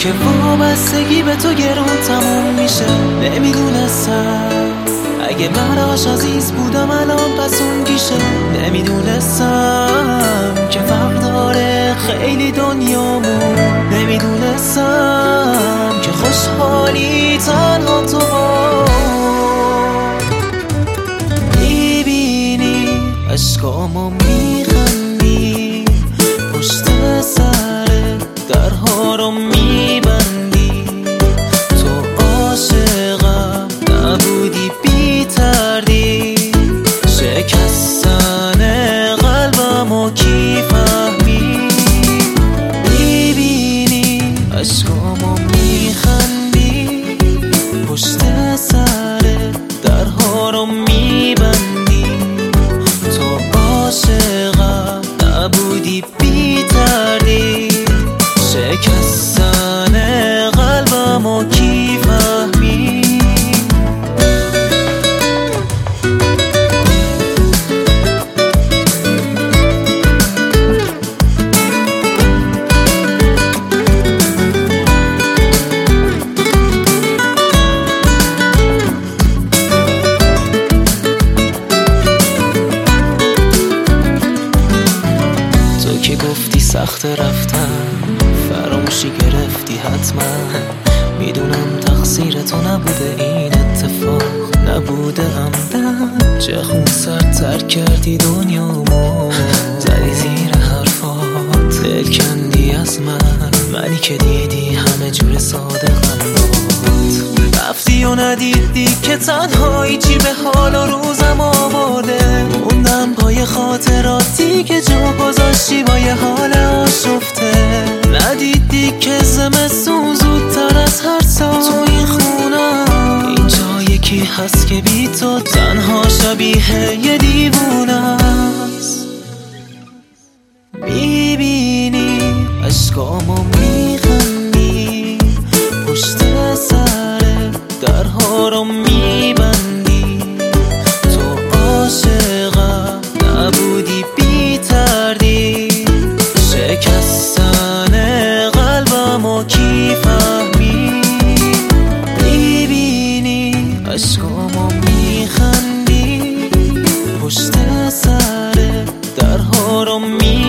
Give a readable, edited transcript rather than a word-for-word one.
که وابستگی به تو گرون تموم میشه. نمیدونستم اگه براش عزیز بودم الان پس اون گیشه. نمیدونستم که فرق داره خیلی دنیامون. نمیدونستم که خوشحالی تنها تو با میبینی عشقامو میخندی، پشت سر درها رو میبندی. تو عاشقم نبودی بی تردید، شکستن قلبمو کی فهمید. میبینی عشقامو میخندی، پشت سر درها رو میبندی. تو عاشقم نبودی بی تردید، شکستن قلبمو کی فهمید. تو که گفتی سخت رفتن، فراموشی گرفتی حتما. میدونم تقصیر تو نبوده این اتفاق، نبوده عمدن. چه خون سرتر کردی دنیامو، زدی زیر حرفات، دل کندی از منی که دیدی همه جور صادقم بود. رفتی و ندیدی که تنهایی چی به حال و روزم آورده. موندم پای خاطراتی که جا گذاشتی با یه حال آشفته. ندیدی که زمستون زودتر از هر سال تو این خونم، اینجا یکی هست که بی تو تنها شبیه یه دیوونه است. میبینی عشقامو میخندی، پشت سر درها رو میبندی. تو عاشقم نبودی بی تردید، شکستن قلبمو کی فهمید. میبینی عشقامو میخندی، پشت سر درها رو میبندی.